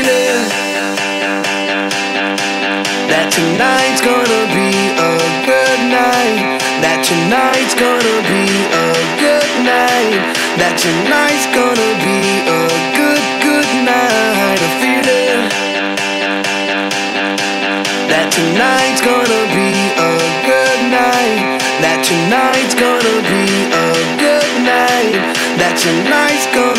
feeling that tonight's gonna be a good night. That tonight's gonna be a good night. That tonight's gonna be a good, good night. A feeling that tonight's gonna be a good night. That tonight's gonna be a good night. That tonight's gonna